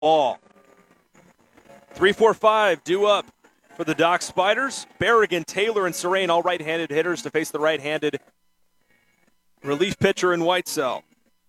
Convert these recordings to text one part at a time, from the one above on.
ball. 3-4-5 due up for the Dock Spiders. Berrigan, Taylor, and Serene, all right-handed hitters to face the right-handed relief pitcher in Whitesell.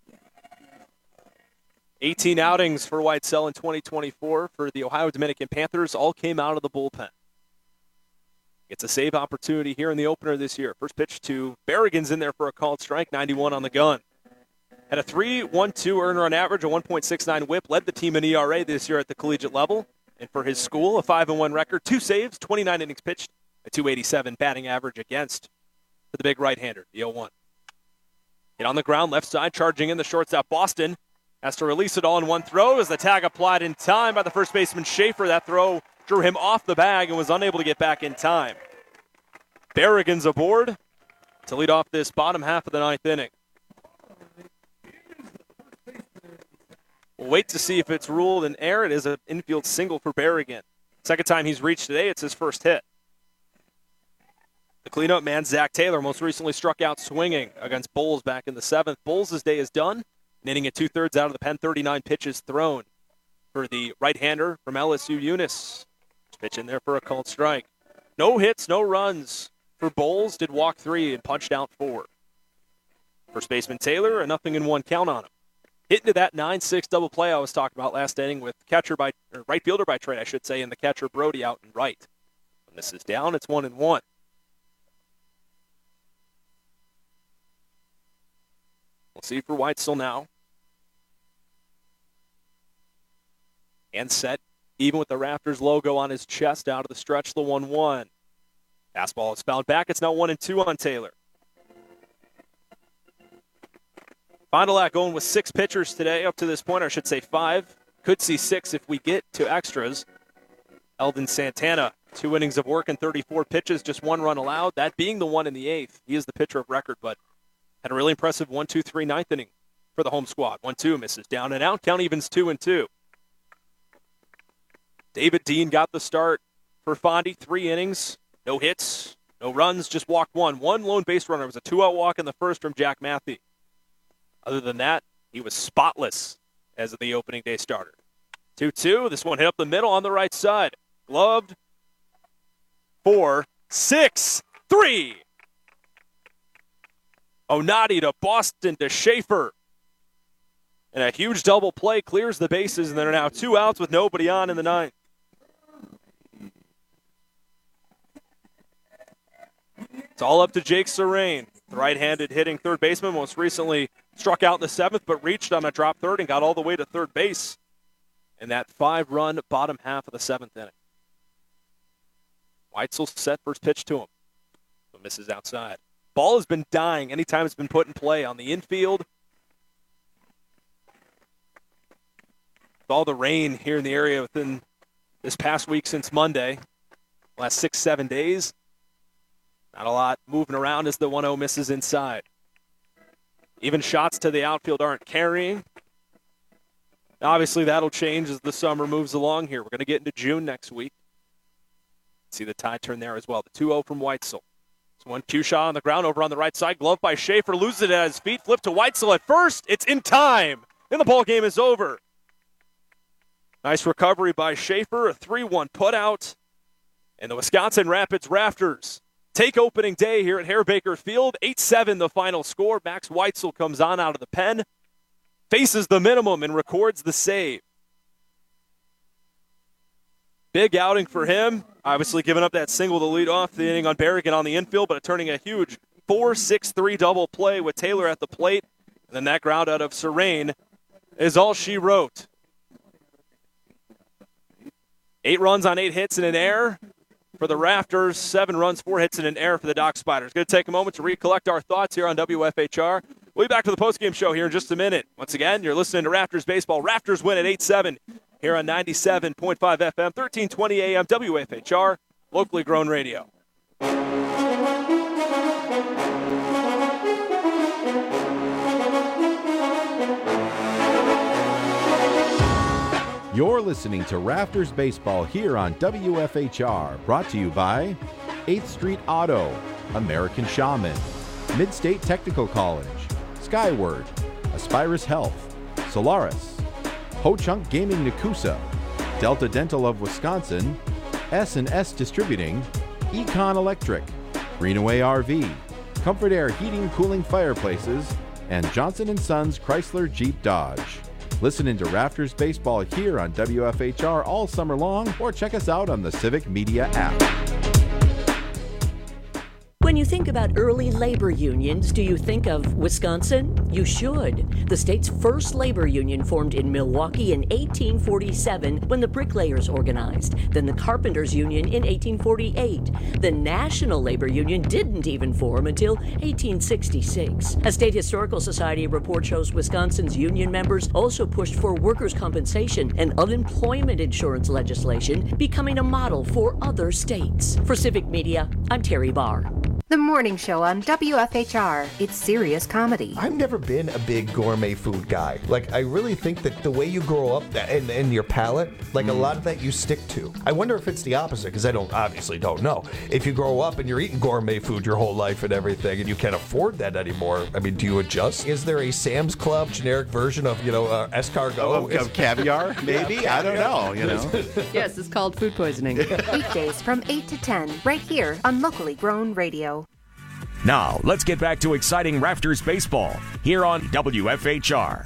18 outings for Whitesell in 2024 for the Ohio Dominican Panthers. All came out of the bullpen. Gets a save opportunity here in the opener this year. First pitch to Berrigan's in there for a called strike, 91 on the gun. Had a 3.12 earner on average, a 1.69 whip. Led the team in ERA this year at the collegiate level. And for his school, a 5-1 record, 2 saves, 29 innings pitched, a 287 batting average against for the big right-hander, the 0-1. Hit on the ground, left side, charging in the shortstop, Boston. Has to release it all in one throw as the tag applied in time by the first baseman Schaefer. That throw drew him off the bag and was unable to get back in time. Berrigan's aboard to lead off this bottom half of the ninth inning. We'll wait to see if it's ruled an error. It is an infield single for Berrigan. Second time he's reached today, it's his first hit. The cleanup man, Zach Taylor, most recently struck out swinging against Bowles back in the 7th. Bowles' day is done, hitting at 2/3 out of the pen, 39 pitches thrown for the right-hander from LSU, Eunice. Pitch in there for a called strike. No hits, no runs for Bowles. Did walk 3 and punched out 4. First baseman Taylor, a 0-1 count on him. Hit into that 9-6 double play I was talking about last inning with right fielder by trade, I should say, and the catcher Brody out in right. When this is down, it's 1-1. We'll see for Whitesell now. And set, even with the Raptors logo on his chest, out of the stretch, the 1-1. Fastball is fouled back. It's now 1-2 on Taylor. Fond du Lac going with 6 pitchers today up to this point, or I should say 5. Could see 6 if we get to extras. Eldon Santana, 2 innings of work and 34 pitches, just 1 run allowed, that being the one in the 8th. He is the pitcher of record, but had a really impressive 1-2-3 ninth inning for the home squad. 1-2 misses down and out. Count evens 2-2. David Dean got the start for Fondy. 3 innings, no hits, no runs, just walked 1. 1 lone base runner. It was a 2-out walk in the first from Jack Matthew. Other than that, he was spotless as the opening day starter. 2-2. This one hit up the middle on the right side. Gloved. 4, 6, 3. Onati to Boston to Schaefer. And a huge double play clears the bases, and there are now 2 outs with nobody on in the 9th. It's all up to Jake Serene, the right-handed hitting third baseman, most recently struck out in the 7th, but reached on a drop third and got all the way to third base in that 5-run bottom half of the 7th inning. Whitesell set first pitch to him, but misses outside. Ball has been dying anytime it's been put in play on the infield. With all the rain here in the area within this past week since Monday, last 6-7 days, not a lot moving around as the 1-0 misses inside. Even shots to the outfield aren't carrying. Obviously, that'll change as the summer moves along here. We're going to get into June next week. See the tide turn there as well. The 2-0 from Whitesell. So 1-2 shot on the ground over on the right side. Glove by Schaefer. Loses it at his feet. Flip to Whitesell at first. It's in time. And the ball game is over. Nice recovery by Schaefer. A 3-1 putout. And the Wisconsin Rapids Raptors take opening day here at Hare Baker Field. 8-7 the final score. Max Whitesell comes on out of the pen, faces the minimum, and records the save. Big outing for him. Obviously giving up that single to lead off the inning on Berrigan on the infield, but turning a huge 4-6-3 double play with Taylor at the plate. And then that ground out of Serene is all she wrote. 8 runs on 8 hits and an error for the Raptors, 7 runs, 4 hits, and an error for the Dock Spiders. Going to take a moment to recollect our thoughts here on WFHR. We'll be back to the postgame show here in just a minute. Once again, you're listening to Raptors Baseball. Raptors win at 8-7 here on 97.5 FM, 1320 AM, WFHR, locally grown radio. You're listening to Raptors Baseball here on WFHR, brought to you by 8th Street Auto, American Shaman, Mid-State Technical College, Skyward, Aspirus Health, Solaris, Ho-Chunk Gaming Nakusa, Delta Dental of Wisconsin, S&S Distributing, Econ Electric, Greenaway RV, Comfort Air Heating Cooling Fireplaces, and Johnson & Sons Chrysler Jeep Dodge. Listen into Rafters Baseball here on WFHR all summer long, or check us out on the Civic Media app. When you think about early labor unions, do you think of Wisconsin? You should. The state's first labor union formed in Milwaukee in 1847 when the bricklayers organized. Then the carpenters union in 1848. The National Labor Union didn't even form until 1866. A State Historical Society report shows Wisconsin's union members also pushed for workers' compensation and unemployment insurance legislation, becoming a model for other states. For Civic Media, I'm Terry Barr. The morning show on WFHR. It's serious comedy. I've never been a big gourmet food guy. Like, I really think that the way you grow up and your palate, like a lot of that you stick to. I wonder if it's the opposite, because I obviously don't know. If you grow up and you're eating gourmet food your whole life and everything, and you can't afford that anymore, I mean, do you adjust? Is there a Sam's Club generic version of, escargot? Of caviar, maybe? Yeah, I don't know, Yes, it's called food poisoning. Weekdays from 8 to 10, right here on Locally Grown Radio. Now, let's get back to exciting Rafters baseball here on WFHR.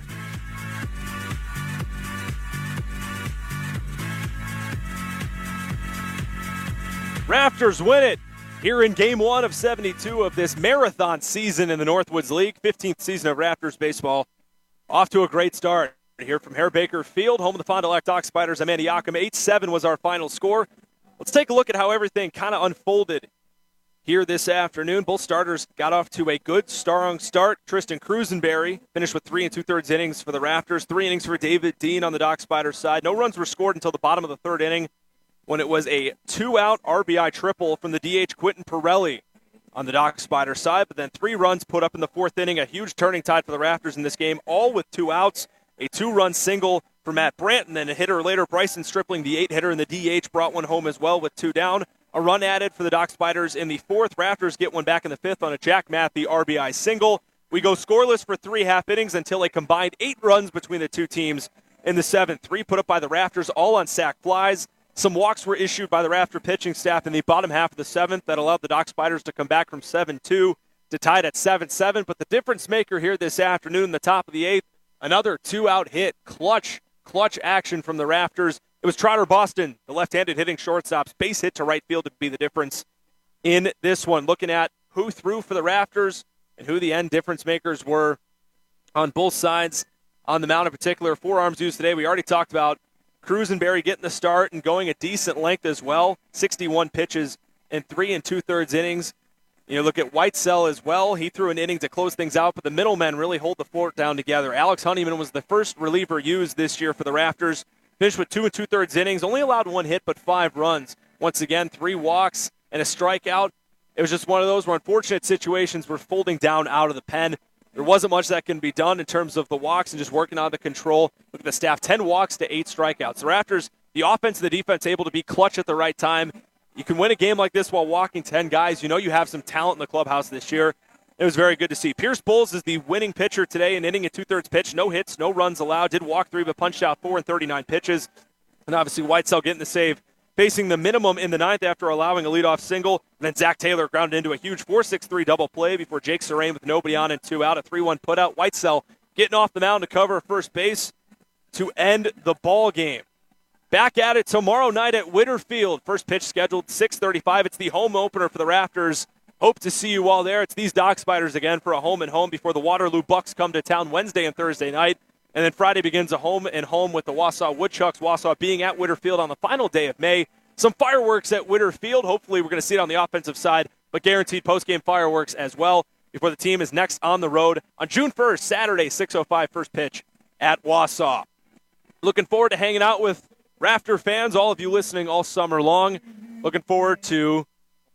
Rafters win it here in Game 1 of 72 of this marathon season in the Northwoods League. 15th season of Rafters baseball. Off to a great start here from Hare Baker Field, home of the Fond du Lac Dock Spiders. Amanda Yakima, 8-7 was our final score. Let's take a look at how everything kind of unfolded here this afternoon. Both starters got off to a good, strong start. Tristan Crusenberry finished with 3 2/3 innings for the Rafters. 3 innings for David Dean on the Dock Spiders side. No runs were scored until the bottom of the third inning when it was a 2-out RBI triple from the DH Quentin Pirelli on the Dock Spiders side. But then 3 runs put up in the fourth inning, a huge turning tide for the Rafters in this game, all with 2 outs. A 2-run single for Matt Branton, then a hitter later, Bryson Stripling, the 8-hitter in the DH, brought one home as well with 2 down. A run added for the Dock Spiders in the fourth. Rafters get one back in the fifth on a Jack Matthew RBI single. We go scoreless for 3 half innings until a combined 8 runs between the two teams in the seventh. 3 put up by the Rafters, all on sac flies. Some walks were issued by the Rafter pitching staff in the bottom half of the seventh that allowed the Dock Spiders to come back from 7-2 to tie it at 7-7. But the difference maker here this afternoon in the top of the eighth, another 2-out hit. Clutch action from the Rafters. It was Trotter Boston, the left-handed hitting shortstop's base hit to right field to be the difference in this one. Looking at who threw for the Rafters and who the end difference makers were on both sides on the mound in particular. Forearms used today. We already talked about Crusenberry getting the start and going a decent length as well. 61 pitches in 3 2/3 innings. You look at Whitesell as well. He threw an inning to close things out, but the middlemen really hold the fort down together. Alex Honeyman was the first reliever used this year for the Rafters. Finished with 2 2/3 innings, only allowed 1 hit but 5 runs. Once again, 3 walks and a strikeout. It was just one of those where unfortunate situations were folding down out of the pen. There wasn't much that can be done in terms of the walks and just working on the control. Look at the staff, 10 walks to 8 strikeouts. The Rafters, the offense and the defense able to be clutch at the right time. You can win a game like this while walking 10 guys. You know you have some talent in the clubhouse this year. It was very good to see. Pierce Bowles is the winning pitcher today, an inning and 2/3 pitch. No hits, no runs allowed. Did walk 3, but punched out 4 in 39 pitches. And obviously Whitesell getting the save, facing the minimum in the ninth after allowing a leadoff single. And then Zach Taylor grounded into a huge 4-6-3 double play before Jake Serain with nobody on and 2 out, a 3-1 putout. Whitesell getting off the mound to cover first base to end the ball game. Back at it tomorrow night at Witter Field. First pitch scheduled 6:35. It's the home opener for the Rafters. Hope to see you all there. It's these Dock Spiders again for a home and home before the Waterloo Bucks come to town Wednesday and Thursday night. And then Friday begins a home and home with the Wausau Woodchucks. Wausau being at Witter Field on the final day of May. Some fireworks at Witter Field. Hopefully we're going to see it on the offensive side, but guaranteed postgame fireworks as well before the team is next on the road on June 1st, Saturday, 6:05 first pitch at Wausau. Looking forward to hanging out with Rafter fans, all of you listening all summer long. Looking forward to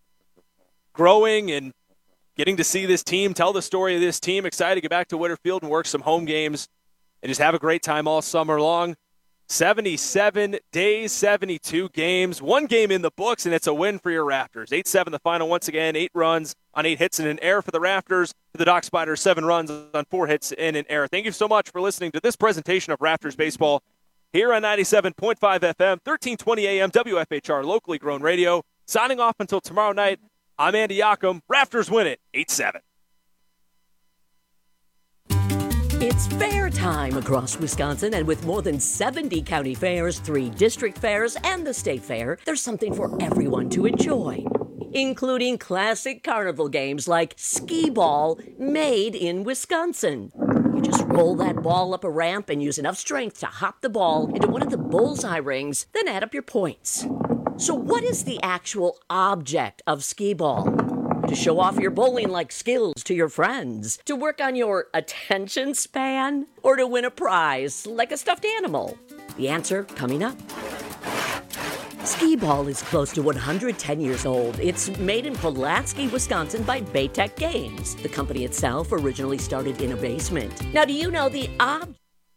growing and getting to see this team, tell the story of this team. Excited to get back to Witter Field and work some home games and just have a great time all summer long. 77 days, 72 games, 1 game in the books, and it's a win for your Rafters. 8-7 the final once again, 8 runs on 8 hits and an error for the Rafters. For the Dock Spiders, 7 runs on 4 hits and an error. Thank you so much for listening to this presentation of Rafters Baseball here on 97.5 FM, 1320 AM, WFHR, locally grown radio. Signing off until tomorrow night, I'm Andy Yockum. Rafters win it, 8-7. It's fair time across Wisconsin, and with more than 70 county fairs, 3 district fairs, and the state fair, there's something for everyone to enjoy, including classic carnival games like skee ball, made in Wisconsin. You just roll that ball up a ramp and use enough strength to hop the ball into one of the bullseye rings, then add up your points. So what is the actual object of skee ball? To show off your bowling-like skills to your friends? To work on your attention span? Or to win a prize like a stuffed animal? The answer coming up. Skee ball is close to 110 years old. It's made in Pulaski, Wisconsin by Baytech Games. The company itself originally started in a basement. Now, do you know the object?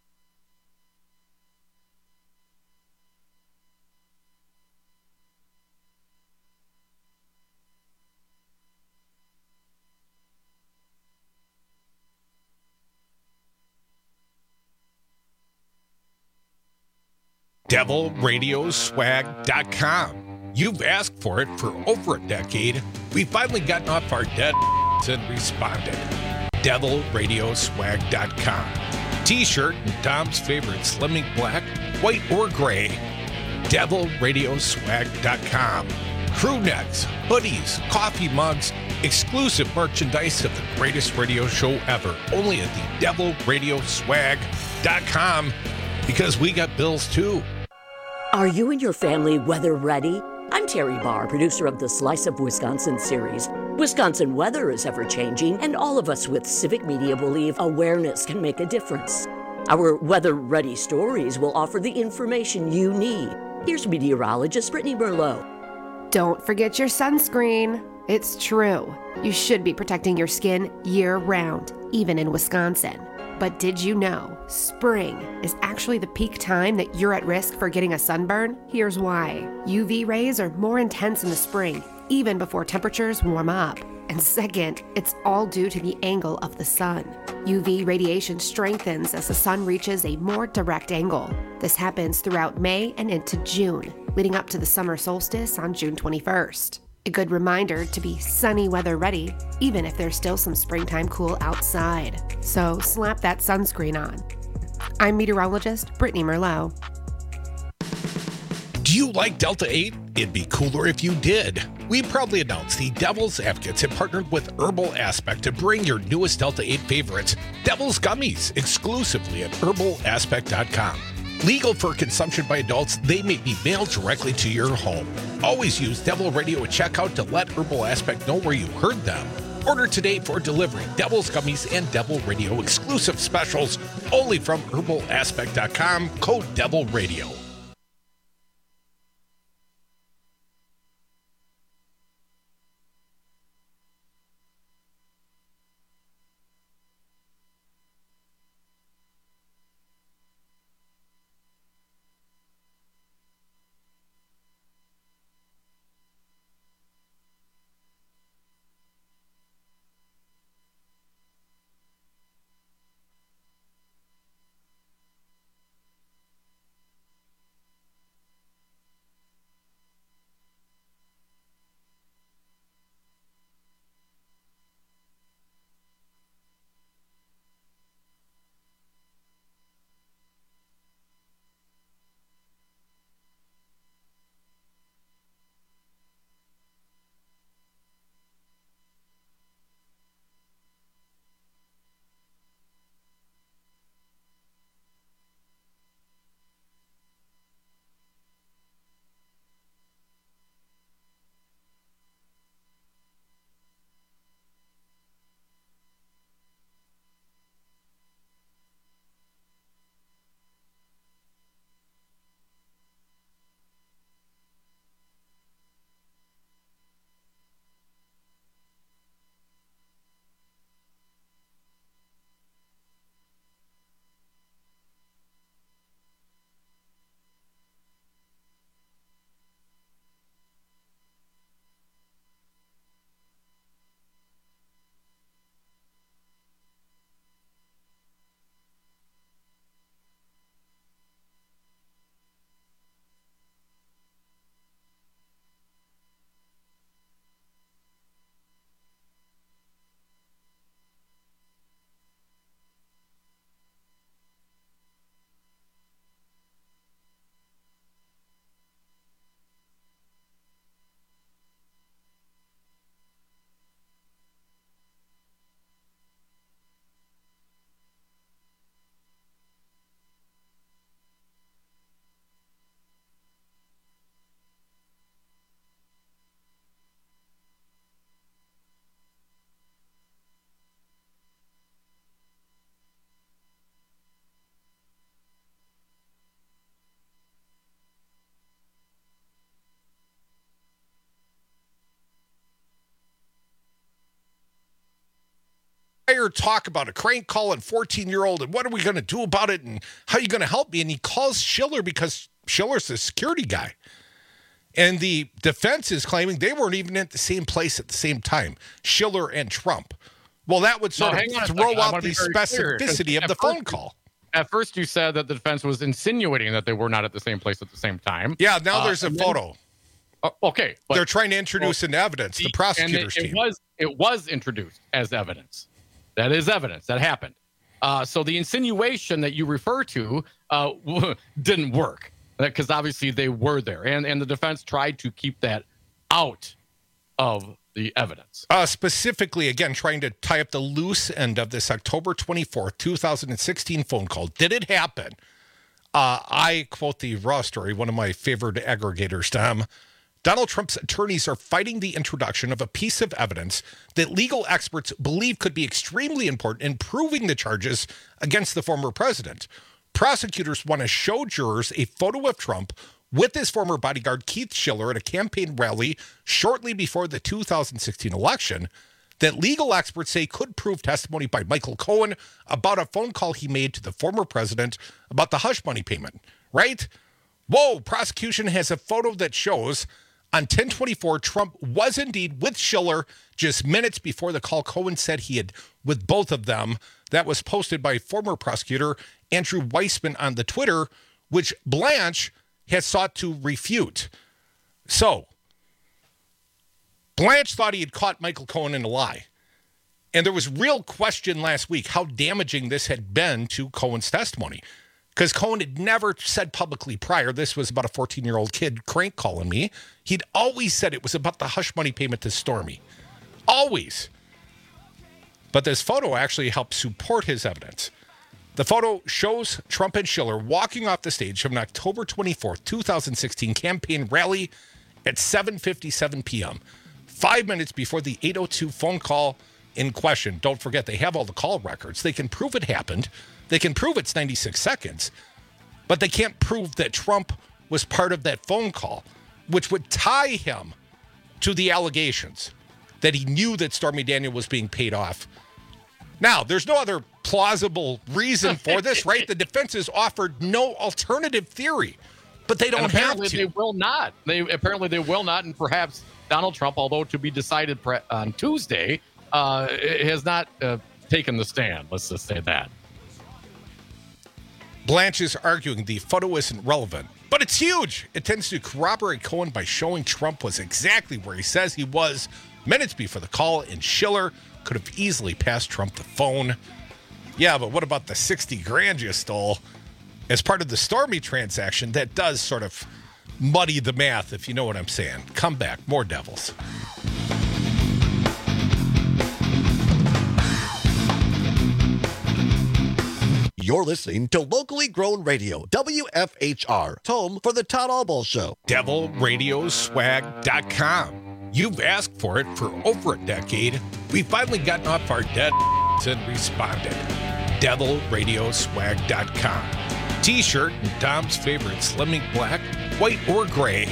DevilRadioswag.com. You've asked for it for over a decade. We've finally gotten off our dead and responded. DevilRadioswag.com. T-shirt and Tom's favorite Slimming Black, white or gray. DevilRadioswag.com. Crew necks, hoodies, coffee mugs, exclusive merchandise of the greatest radio show ever. Only at the DevilRadioswag.com. Because we got bills too. Are you and your family weather ready? I'm Terry Barr, producer of the Slice of Wisconsin series. Wisconsin weather is ever-changing, and all of us with civic media believe awareness can make a difference. Our weather-ready stories will offer the information you need. Here's meteorologist Brittany Merlot. Don't forget your sunscreen. It's true. You should be protecting your skin year-round, even in Wisconsin. But did you know spring is actually the peak time that you're at risk for getting a sunburn? Here's why. UV rays are more intense in the spring, even before temperatures warm up. And second, it's all due to the angle of the sun. UV radiation strengthens as the sun reaches a more direct angle. This happens throughout May and into June, leading up to the summer solstice on June 21st. A good reminder to be sunny weather ready, even if there's still some springtime cool outside. So slap that sunscreen on. I'm meteorologist Brittany Merlot. Do you like Delta 8? It'd be cooler if you did. We proudly announce the Devil's Advocates have partnered with Herbal Aspect to bring your newest Delta 8 favorites, Devil's Gummies, exclusively at herbalaspect.com. Legal for consumption by adults, they may be mailed directly to your home. Always use Devil Radio at checkout to let Herbal Aspect know where you heard them. Order today for delivery. Devil's Gummies and Devil Radio exclusive specials only from herbalaspect.com, code Devil Radio. here talk about a crank call and 14-year-old and what are we going to do about it and how are you going to help me? And he calls Schiller because Schiller's the security guy. And the defense is claiming they weren't even at the same place at the same time, Schiller and Trump. Well, that would sort of throw out the specificity of the phone call. At first, you said that the defense was insinuating that they were not at the same place at the same time. Yeah, now there's a photo. Okay. But, they're trying to introduce into evidence, the prosecutor's team. It was introduced as evidence. That is evidence. That happened. So the insinuation that you refer to didn't work because obviously they were there. And the defense tried to keep that out of the evidence. Specifically, again, trying to tie up the loose end of this October 24th, 2016 phone call. Did it happen? I quote the Raw story, one of my favorite aggregators, Tom. Donald Trump's attorneys are fighting the introduction of a piece of evidence that legal experts believe could be extremely important in proving the charges against the former president. Prosecutors want to show jurors a photo of Trump with his former bodyguard Keith Schiller at a campaign rally shortly before the 2016 election that legal experts say could prove testimony by Michael Cohen about a phone call he made to the former president about the hush money payment, right? Whoa, prosecution has a photo that shows on 10/24, Trump was indeed with Schiller just minutes before the call Cohen said he had with both of them. That was posted by former prosecutor Andrew Weissman on the Twitter, which Blanche has sought to refute. So, Blanche thought he had caught Michael Cohen in a lie. And there was real question last week how damaging this had been to Cohen's testimony. Because Cohen had never said publicly prior, this was about a 14-year-old kid crank calling me. He'd always said it was about the hush money payment to Stormy. Always. But this photo actually helps support his evidence. The photo shows Trump and Schiller walking off the stage from an October 24th, 2016 campaign rally at 7:57 p.m., 5 minutes before the 8:02 phone call in question. Don't forget, they have all the call records. They can prove it happened. They can prove it's 96 seconds, but they can't prove that Trump was part of that phone call, which would tie him to the allegations that he knew that Stormy Daniels was being paid off. Now, there's no other plausible reason for this, right? The defense has offered no alternative theory, but they don't have to. They will not. Apparently they will not, and perhaps Donald Trump, although to be decided on Tuesday, has not taken the stand. Let's just say that. Blanche is arguing the photo isn't relevant, but it's huge. It tends to corroborate Cohen by showing Trump was exactly where he says he was minutes before the call, and Schiller could have easily passed Trump the phone. Yeah, but what about the 60 grand you stole as part of the Stormy transaction? That does sort of muddy the math, if you know what I'm saying. Come back. More Devils. You're listening to locally grown radio, WFHR, home for the Todd Albaugh Show. DevilRadioswag.com. You've asked for it for over a decade. We've finally gotten off our dead and responded. DevilRadioswag.com. T-shirt and Dom's favorite Slimming Black, white or gray.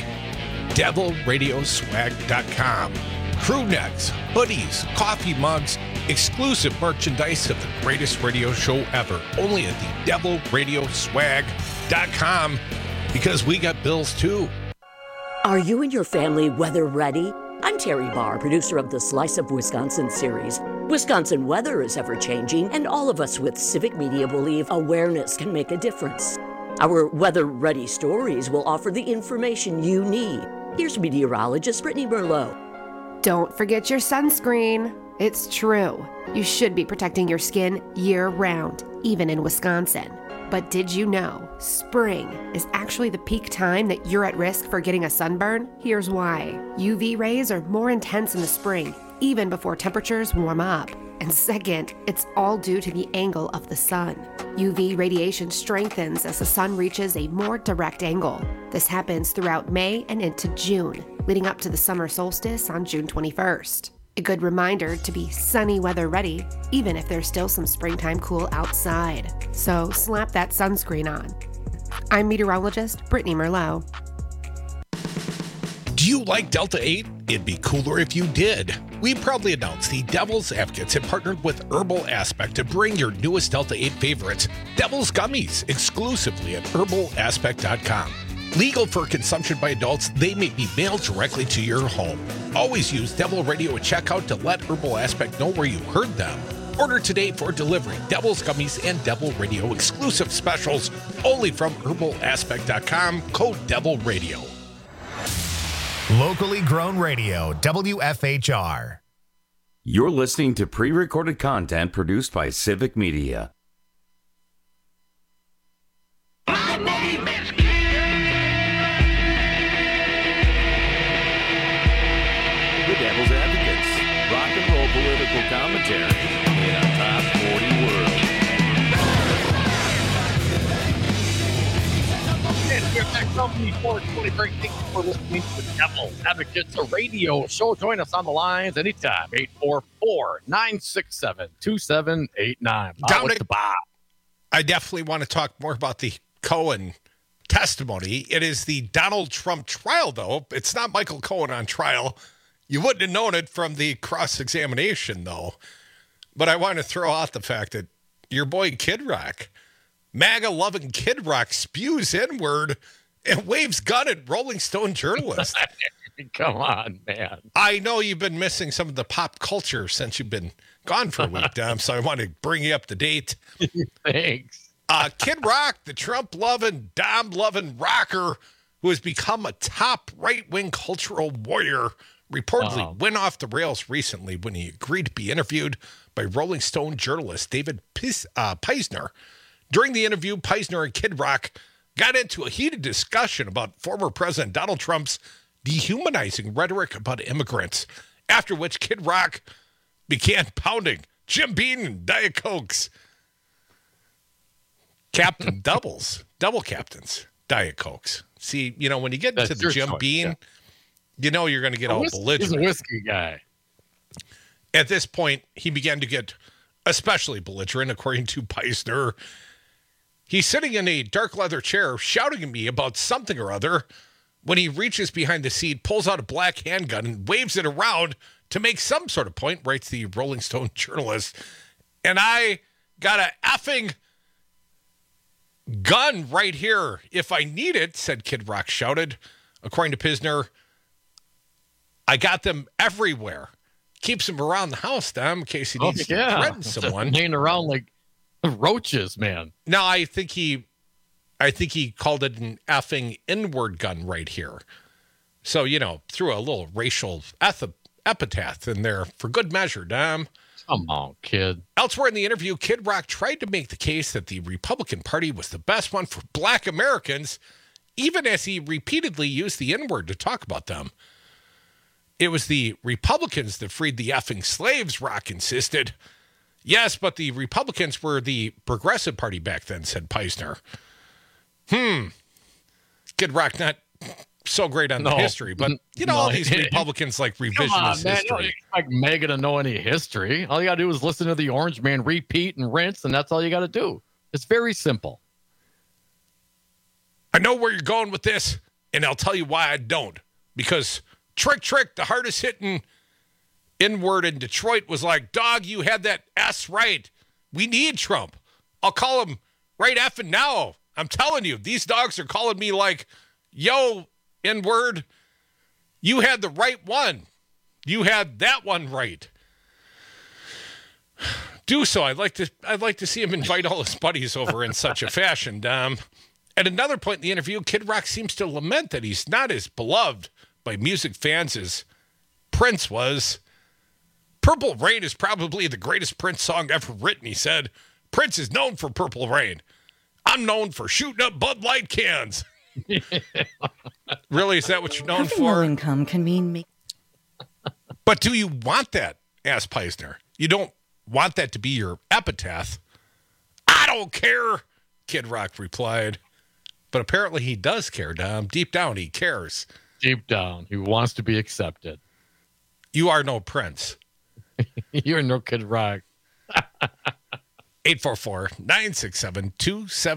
DevilRadioswag.com. Crew necks, hoodies, coffee mugs, exclusive merchandise of the greatest radio show ever. Only at the DevilRadioswag.com, because we got bills too. Are you and your family weather ready? I'm Terry Barr, producer of the Slice of Wisconsin series. Wisconsin weather is ever-changing, and all of us with civic media believe awareness can make a difference. Our weather-ready stories will offer the information you need. Here's meteorologist Brittany Merlot. Don't forget your sunscreen. It's true. You should be protecting your skin year-round, even in Wisconsin. But did you know spring is actually the peak time that you're at risk for getting a sunburn? Here's why. UV rays are more intense in the spring, even before temperatures warm up. And second, it's all due to the angle of the sun. UV radiation strengthens as the sun reaches a more direct angle. This happens throughout May and into June, leading up to the summer solstice on June 21st. A good reminder to be sunny weather ready, even if there's still some springtime cool outside. So slap that sunscreen on. I'm meteorologist Brittany Merlot. Do you like Delta 8? it'd be cooler if you did. We proudly announce the Devil's Advocates have partnered with Herbal Aspect to bring your newest Delta 8 favorites, Devil's Gummies, exclusively at herbalaspect.com. Legal for consumption by adults, they may be mailed directly to your home. Always use Devil Radio at checkout to let Herbal Aspect know where you heard them. Order today for delivery. Devil's Gummies and Devil Radio exclusive specials only from herbalaspect.com. Code Devil Radio. Locally grown radio, WFHR. You're listening to pre-recorded content produced by Civic Media. My name is The Devil's Advocates, rock and roll political commentary in a top 40 world. And we're back from the 420 break. Thank you for listening to the Devil's Advocates, a radio show. Join us on the lines anytime. 844-967-2789. Dominic, I definitely want to talk more about the Cohen testimony. It is the Donald Trump trial, though. It's not Michael Cohen on trial. You wouldn't have known it from the cross-examination, though. But I want to throw out the fact that your boy Kid Rock, MAGA-loving Kid Rock, spews N-word and waves gun at Rolling Stone journalist. Come on, man. I know you've been missing some of the pop culture since you've been gone for a week, Dom, so I want to bring you up to date. Thanks. Kid Rock, the Trump-loving, Dom-loving rocker who has become a top right-wing cultural warrior, reportedly went off the rails recently when he agreed to be interviewed by Rolling Stone journalist David Peisner. During the interview, Peisner and Kid Rock got into a heated discussion about former President Donald Trump's dehumanizing rhetoric about immigrants, after which Kid Rock began pounding Jim Beam and Diet Cokes. Captain doubles, double captains, Diet Cokes. See, you know, when you get into the Jim Beam, you know you're going to get all belligerent. He's a whiskey guy. At this point, he began to get especially belligerent, according to Peisner. He's sitting in a dark leather chair, shouting at me about something or other, when he reaches behind the seat, pulls out a black handgun, and waves it around to make some sort of point, writes the Rolling Stone journalist. And I got a effing gun right here if I need it, said Kid Rock shouted. According to Peisner, I got them everywhere. Keeps him around the house, Dom, in case he needs to threaten someone. Laying around like roaches, man. No, I think he called it an effing N-word gun right here. So, you know, threw a little racial epithet in there for good measure, Dom. Come on, kid. Elsewhere in the interview, Kid Rock tried to make the case that the Republican Party was the best one for black Americans, even as he repeatedly used the N-word to talk about them. It was the Republicans that freed the effing slaves, Rock insisted. Yes, but the Republicans were the Progressive Party back then, said Peisner. Kid Rock not so great on the history, but you know, all these Republicans like revisionist history. You don't expect Mega to know any history. All you got to do is listen to the Orange Man repeat and rinse, and that's all you got to do. It's very simple. I know where you're going with this, and I'll tell you why I don't. Because Trick, the hardest hitting N-word in Detroit, was like, dog, you had that S right. We need Trump. I'll call him right effing now. I'm telling you, these dogs are calling me like, yo, N-word, you had the right one. You had that one right. Do so. I'd like to see him invite all his buddies over in such a fashion, Dom. At another point in the interview, Kid Rock seems to lament that he's not as beloved by music fans as Prince was. Purple Rain is probably the greatest Prince song ever written, he said. Prince is known for Purple Rain. I'm known for shooting up Bud Light cans. Really, is that what you're known for? Low income can mean me. But do you want that? Asked Peisner. You don't want that to be your epitaph. I don't care, Kid Rock replied. But apparently he does care, Dom. Deep down, he cares. Deep down, he wants to be accepted. You are no Prince. You're no Kid Rock.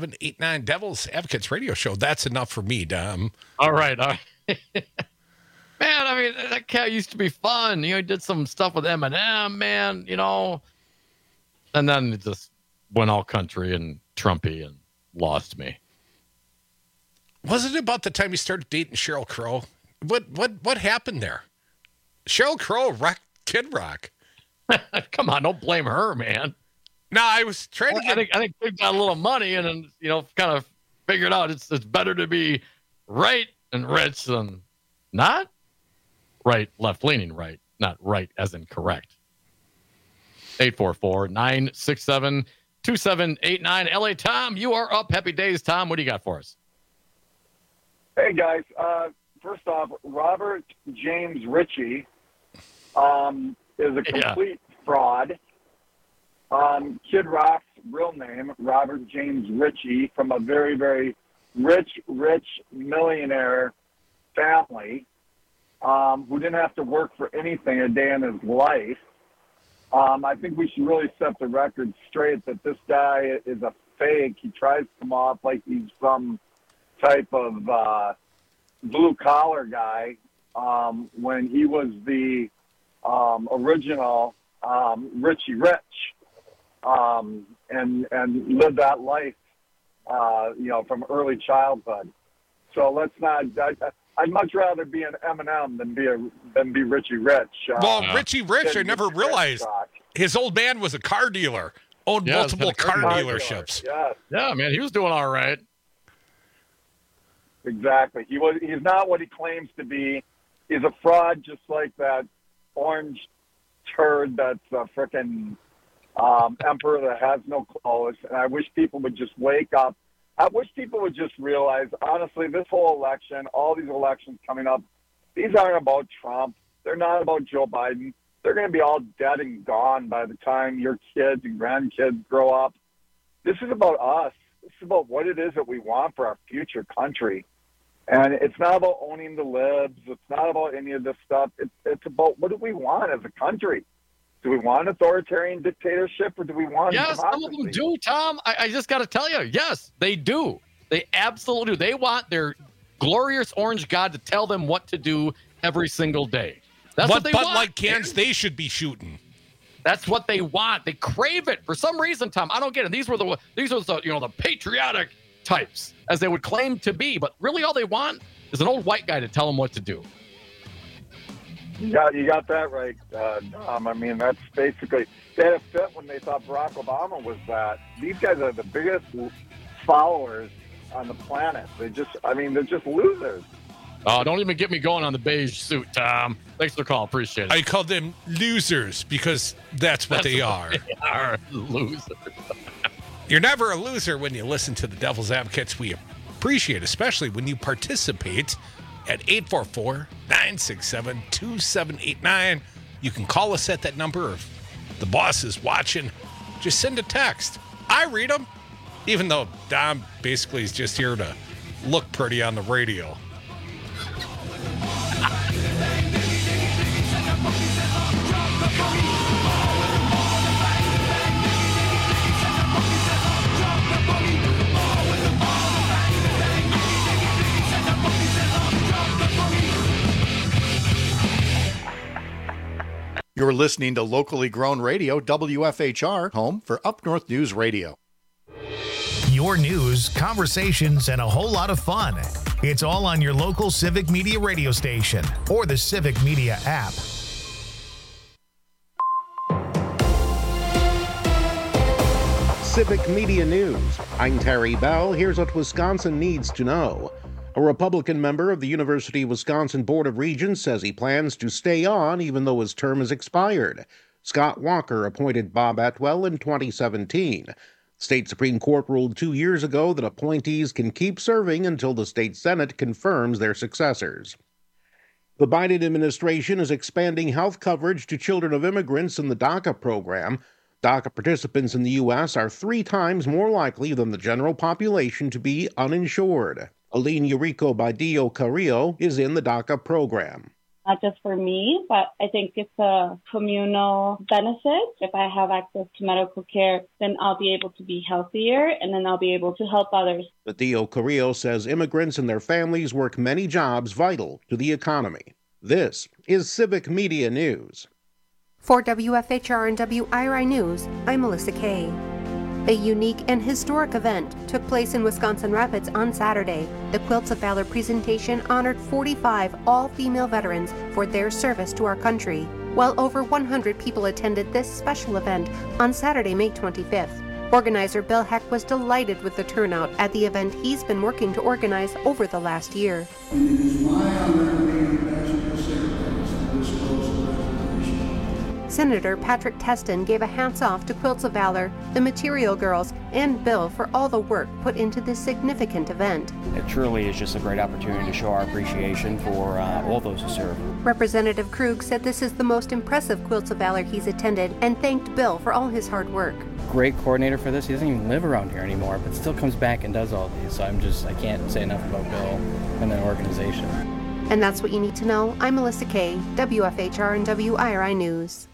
844-967-2789. Devil's Advocates Radio Show. That's enough for me, Dom. All right. Man, I mean, that cat used to be fun. He did some stuff with Eminem, man, And then it just went all country and Trumpy and lost me. Wasn't it about the time he started dating Sheryl Crow? What happened there? Sheryl Crow wrecked Kid Rock. Come on, don't blame her, man. No, I was trying to get... I think Kid got a little money and then, kind of figured out it's better to be right and rich than not. Right, left-leaning right, not right as in correct. 844-967-2789. LA Tom, you are up. Happy days, Tom. What do you got for us? Hey, guys. First off, Robert James Ritchie is a complete fraud. Kid Rock's real name, Robert James Ritchie, from a very, very rich millionaire family. Who didn't have to work for anything a day in his life. I think we should really set the record straight that this guy is a fake. He tries to come off like he's some type of blue-collar guy when he was the original Richie Rich and lived that life, from early childhood. So let's not... I'd much rather be an Eminem than be Richie Rich. Richie Rich, I never realized his old man was a car dealer, owned multiple car dealerships. Yeah, man, he was doing all right. Exactly. He's not what he claims to be. He's a fraud, just like that orange turd that's a frickin' emperor that has no clothes. And I wish people would just wake up. I wish people would just realize, honestly, this whole election, all these elections coming up, these aren't about Trump. They're not about Joe Biden. They're going to be all dead and gone by the time your kids and grandkids grow up. This is about us. This is about what it is that we want for our future country. And it's not about owning the libs. It's not about any of this stuff. It's about what do we want as a country. Do we want authoritarian dictatorship or do we want Yes, democracy? some of them do, Tom. I just got to tell you, yes, they do. They absolutely do. They want their glorious orange god to tell them what to do every single day. That's what they want. But like cans they should be shooting. That's what they want. They crave it for some reason, Tom. I don't get it. These were the the patriotic types, as they would claim to be. But really, all they want is an old white guy to tell them what to do. You got that right, Dom. I mean, that's basically, they had a fit when they thought Barack Obama was that. These guys are the biggest followers on the planet. They're just losers. Oh, don't even get me going on the beige suit, Tom. Thanks for the call. Appreciate it. I call them losers because that's what they are. They are losers. You're never a loser when you listen to the Devil's Advocates. We appreciate, especially when you participate at 844-967-2789. You can call us at that number. If the boss is watching, just send a text. I read them, even though Dom basically is just here to look pretty on the radio. You're listening to locally grown radio, WFHR, home for Up North News Radio. Your news, conversations, and a whole lot of fun. It's all on your local Civic Media radio station or the Civic Media app. Civic Media News. I'm Terry Bell. Here's what Wisconsin needs to know. A Republican member of the University of Wisconsin Board of Regents says he plans to stay on even though his term is expired. Scott Walker appointed Bob Atwell in 2017. State Supreme Court ruled 2 years ago that appointees can keep serving until the state Senate confirms their successors. The Biden administration is expanding health coverage to children of immigrants in the DACA program. DACA participants in the U.S. are 3 times more likely than the general population to be uninsured. Aline Eurico Badillo Carrillo is in the DACA program. Not just for me, but I think it's a communal benefit. If I have access to medical care, then I'll be able to be healthier, and then I'll be able to help others. Badillo Carrillo says immigrants and their families work many jobs vital to the economy. This is Civic Media News. For WFHR and WIRI News, I'm Melissa Kay. A unique and historic event took place in Wisconsin Rapids on Saturday. The Quilts of Valor presentation honored 45 all-female veterans for their service to our country. Well over 100 people attended this special event on Saturday, May 25th. Organizer Bill Heck was delighted with the turnout at the event he's been working to organize over the last year. It is my honor to be ambassador secretary for this Quilts of Valor tradition. Senator Patrick Teston gave a hats-off to Quilts of Valor, the Material Girls, and Bill for all the work put into this significant event. It truly is just a great opportunity to show our appreciation for all those who serve. Representative Krug said this is the most impressive Quilts of Valor he's attended and thanked Bill for all his hard work. Great coordinator for this. He doesn't even live around here anymore, but still comes back and does all these. So I can't say enough about Bill and the organization. And that's what you need to know. I'm Melissa Kay, WFHR and WIRI News.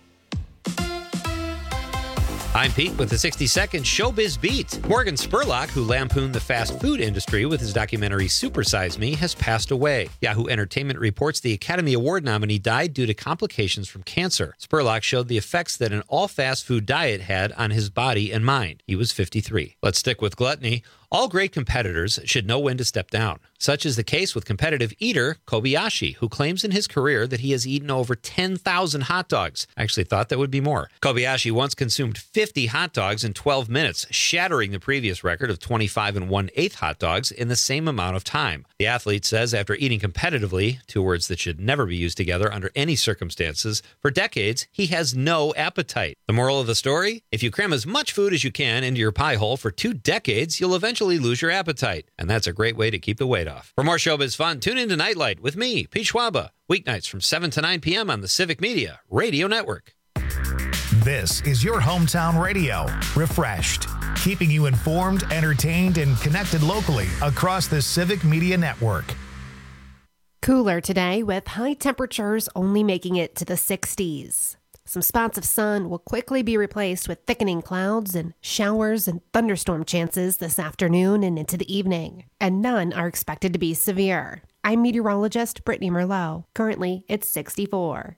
I'm Pete with the 60-second Showbiz Beat. Morgan Spurlock, who lampooned the fast food industry with his documentary Super Size Me, has passed away. Yahoo Entertainment reports the Academy Award nominee died due to complications from cancer. Spurlock showed the effects that an all-fast food diet had on his body and mind. He was 53. Let's stick with gluttony. All great competitors should know when to step down. Such is the case with competitive eater Kobayashi, who claims in his career that he has eaten over 10,000 hot dogs. I actually thought that would be more. Kobayashi once consumed 50 hot dogs in 12 minutes, shattering the previous record of 25 1/8 hot dogs in the same amount of time. The athlete says after eating competitively, two words that should never be used together under any circumstances, for decades, he has no appetite. The moral of the story? If you cram as much food as you can into your pie hole for 2 decades, you'll eventually lose your appetite. And that's a great way to keep the weight off. For more showbiz fun, tune into Nightlight with me, Pete Schwaba, weeknights from 7 to 9 p.m. on the Civic Media Radio Network. This is your hometown radio, refreshed, keeping you informed, entertained, and connected locally across the Civic Media Network. Cooler today with high temperatures only making it to the 60s. Some spots of sun will quickly be replaced with thickening clouds and showers and thunderstorm chances this afternoon and into the evening, and none are expected to be severe. I'm meteorologist Brittany Merlot. Currently, it's 64.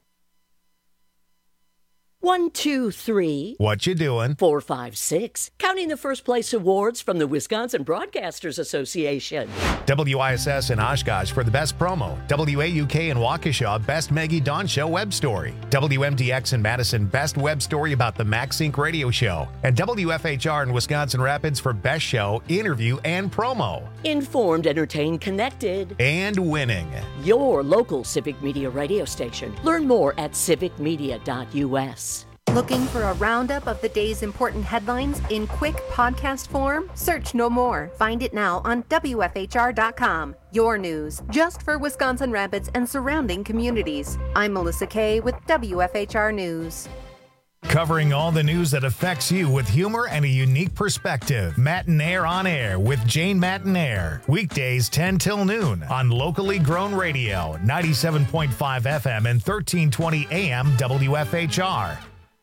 1, 2, 3. What you doing? 4, 5, 6. Counting the first place awards from the Wisconsin Broadcasters Association. WISS in Oshkosh for the best promo. WAUK in Waukesha, best Maggie Dawn Show web story. WMDX in Madison, best web story about the MaxSync radio show. And WFHR in Wisconsin Rapids for best show, interview, and promo. Informed, entertained, connected. And winning. Your local Civic Media radio station. Learn more at civicmedia.us. Looking for a roundup of the day's important headlines in quick podcast form? Search no more. Find it now on WFHR.com. Your news, just for Wisconsin Rapids and surrounding communities. I'm Melissa Kay with WFHR News. Covering all the news that affects you with humor and a unique perspective. Matinaire on Air with Jane Matinaire. Weekdays 10 till noon on locally grown radio, 97.5 FM and 1320 AM WFHR.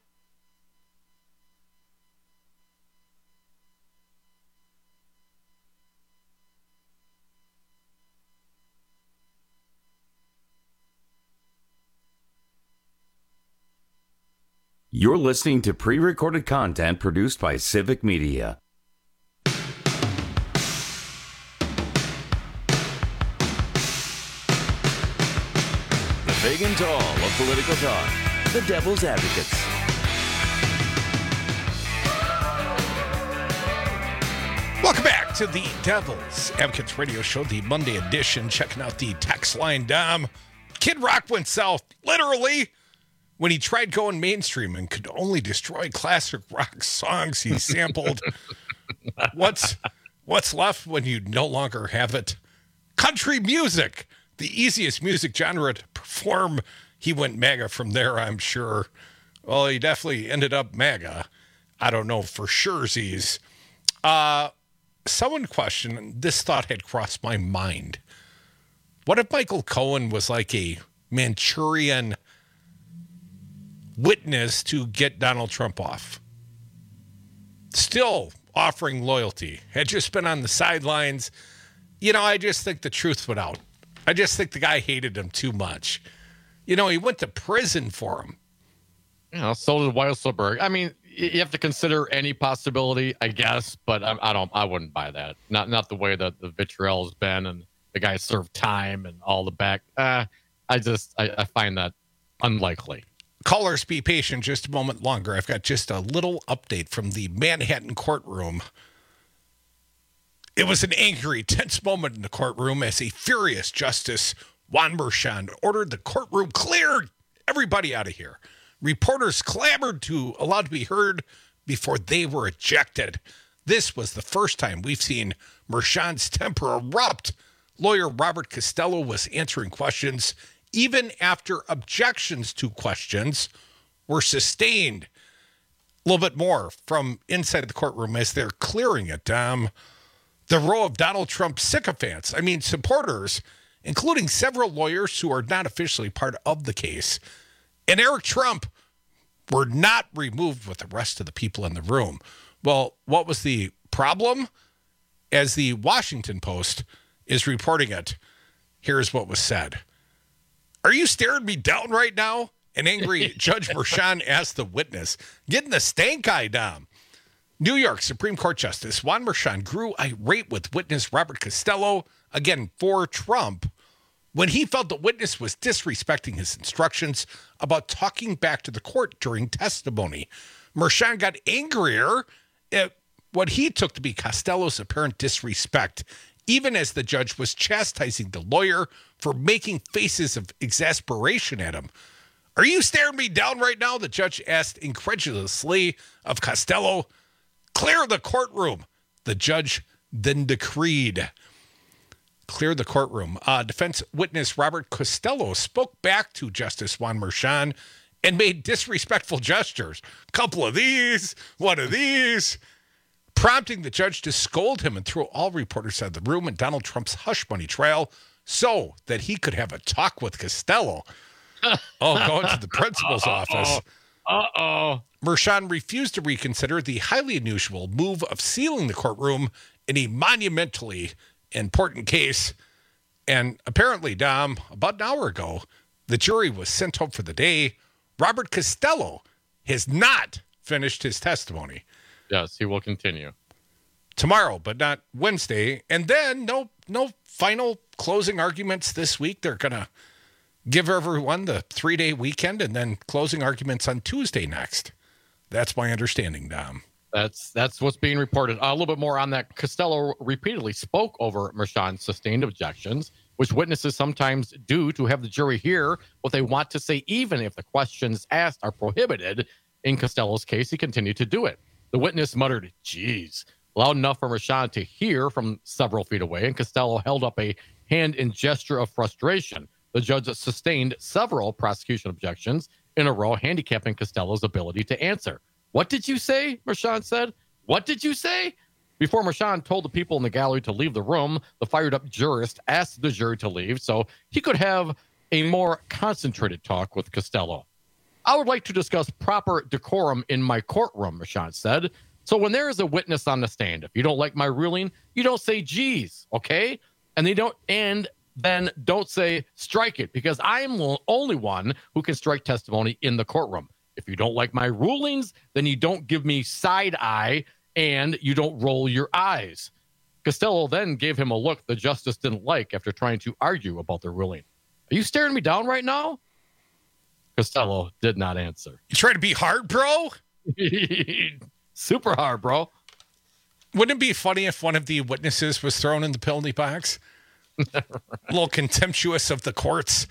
You're listening to pre-recorded content produced by Civic Media. The big and tall of political talk. The Devil's Advocates. Welcome back to the Devil's Advocates Radio Show, the Monday edition. Checking out the text line, Dom. Kid Rock went south, literally, when he tried going mainstream and could only destroy classic rock songs he sampled. What's left when you no longer have it? Country music, the easiest music genre to perform. He went MAGA from there, I'm sure. Well, he definitely ended up MAGA. I don't know for surezies. Someone questioned, this thought had crossed my mind. What if Michael Cohen was like a Manchurian witness to get Donald Trump off? Still offering loyalty. Had just been on the sidelines. You know, I just think the truth went out. I just think the guy hated him too much. You know, he went to prison for him. You know, so did Weisselberg. I mean, you have to consider any possibility, I guess, but I wouldn't buy that. Not the way that the vitriol has been, and the guy served time and all the back. I find that unlikely. Callers, be patient just a moment longer. I've got just a little update from the Manhattan courtroom. It was an angry, tense moment in the courtroom as a furious Justice Juan Merchan ordered the courtroom cleared. Everybody out of here. Reporters clamored to allow to be heard before they were ejected. This was the first time we've seen Merchan's temper erupt. Lawyer Robert Costello was answering questions even after objections to questions were sustained. A little bit more from inside the courtroom as they're clearing it. The row of Donald Trump sycophants, supporters, including several lawyers who are not officially part of the case, and Eric Trump, were not removed with the rest of the people in the room. Well, what was the problem? As the Washington Post is reporting it, here's what was said. Are you staring me down right now? An angry Judge Merchan asked the witness, getting the stank eye down. New York Supreme Court Justice Juan Merchan grew irate with witness Robert Costello, again for Trump, when he felt the witness was disrespecting his instructions about talking back to the court during testimony. Merchan got angrier at what he took to be Costello's apparent disrespect, even as the judge was chastising the lawyer for making faces of exasperation at him. Are you staring me down right now? The judge asked incredulously of Costello. Clear the courtroom. The judge then decreed. Clear the courtroom. Defense witness Robert Costello spoke back to Justice Juan Merchan and made disrespectful gestures. Couple of these, one of these, prompting the judge to scold him and throw all reporters out of the room in Donald Trump's hush money trial so that he could have a talk with Costello. Going to the principal's office. Merchan refused to reconsider the highly unusual move of sealing the courtroom in a monumentally important case. And apparently, Dom, about an hour ago, the jury was sent home for the day. Robert Costello has not finished his testimony. Yes, he will continue. Tomorrow, but not Wednesday. And then no final closing arguments this week. They're going to give everyone the 3-day weekend and then closing arguments on Tuesday next. That's my understanding, Dom. That's what's being reported. A little bit more on that. Costello repeatedly spoke over Merchan's sustained objections, which witnesses sometimes do to have the jury hear what they want to say, even if the questions asked are prohibited. In Costello's case, he continued to do it. The witness muttered, geez, loud enough for Merchan to hear from several feet away, and Costello held up a hand in gesture of frustration. The judge sustained several prosecution objections in a row, handicapping Costello's ability to answer. What did you say? Merchan said. What did you say? Before Merchan told the people in the gallery to leave the room, the fired-up jurist asked the jury to leave so he could have a more concentrated talk with Costello. I would like to discuss proper decorum in my courtroom, Merchan said. So when there is a witness on the stand, if you don't like my ruling, you don't say, geez, okay? And then don't say, strike it, because I am the only one who can strike testimony in the courtroom. If you don't like my rulings, then you don't give me side eye and you don't roll your eyes. Costello then gave him a look the justice didn't like after trying to argue about the ruling. Are you staring me down right now? Costello did not answer. You trying to be hard, bro? Super hard, bro. Wouldn't it be funny if one of the witnesses was thrown in the penalty box? A little contemptuous of the courts.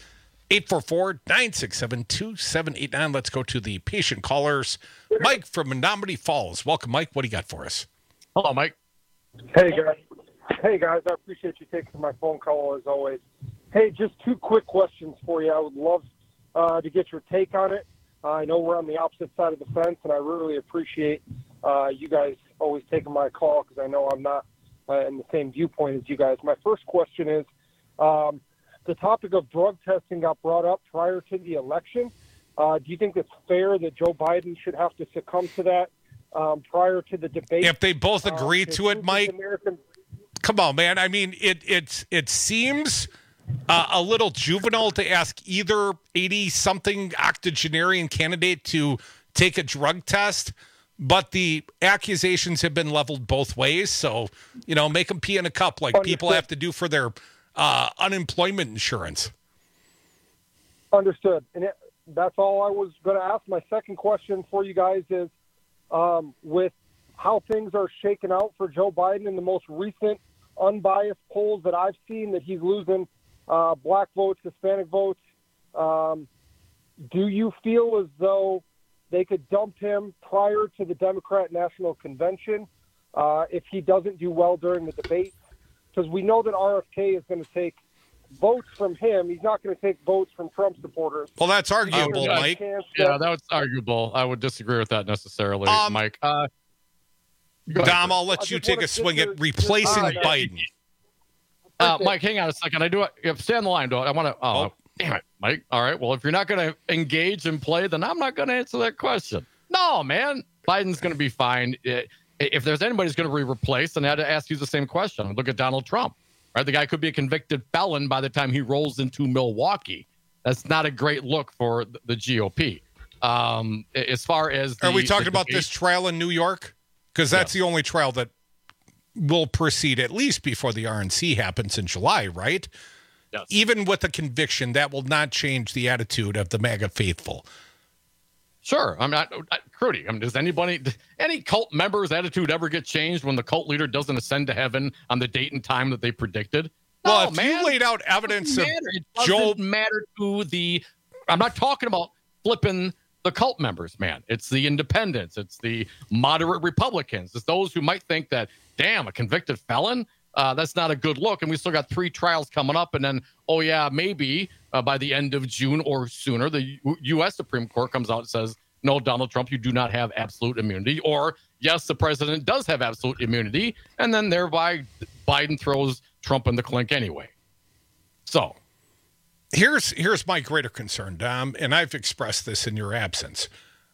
844-967-2789. Let's go to the patient callers. Mike from Menominee Falls. Welcome, Mike. What do you got for us? Hello, Mike. Hey, guys. I appreciate you taking my phone call, as always. Hey, just two quick questions for you. I would love to get your take on it. I know we're on the opposite side of the fence, and I really appreciate you guys always taking my call because I know I'm not in the same viewpoint as you guys. My first question is, the topic of drug testing got brought up prior to the election. Do you think it's fair that Joe Biden should have to succumb to that prior to the debate? If they both agree to it, Mike, come on, man. I mean, it seems a little juvenile to ask either 80-something octogenarian candidate to take a drug test, but the accusations have been leveled both ways. So, make them pee in a cup like people have to do for their unemployment insurance. Understood. And that's all I was going to ask. My second question for you guys is, with how things are shaken out for Joe Biden in the most recent unbiased polls that I've seen, that he's losing black votes, Hispanic votes, do you feel as though they could dump him prior to the Democrat National Convention if he doesn't do well during the debate? Because we know that RFK is going to take votes from him. He's not going to take votes from Trump supporters. Well, that's arguable, Mike. Yeah, that's arguable. I would disagree with that necessarily, Mike. Dom, I'll let you take a swing at replacing Biden. Mike, hang on a second. Stay on the line, though. I want to. Oh, damn it, Mike. All right. Well, if you're not going to engage and play, then I'm not going to answer that question. No, man. Biden's going to be fine. If there's anybody who's going to be replaced, then I had to ask you the same question. Look at Donald Trump. Right? The guy could be a convicted felon by the time he rolls into Milwaukee. That's not a great look for the GOP. As far as are we talking about this trial in New York? Because that's the only trial that will proceed at least before the RNC happens in July, right? Yes. Even with a conviction, that will not change the attitude of the MAGA faithful. Sure. I'm not, Crudy. Does any cult member's attitude ever get changed when the cult leader doesn't ascend to heaven on the date and time that they predicted? Well, if you laid out evidence of Joe, matter to the. I'm not talking about flipping the cult members, man. It's the independents. It's the moderate Republicans. It's those who might think that, damn, a convicted felon. That's not a good look. And we still got 3 trials coming up. And then, maybe by the end of June or sooner, the U.S. Supreme Court comes out and says, no, Donald Trump, you do not have absolute immunity. Or, yes, the president does have absolute immunity. And then thereby Biden throws Trump in the clink anyway. So here's my greater concern, Dom, and I've expressed this in your absence.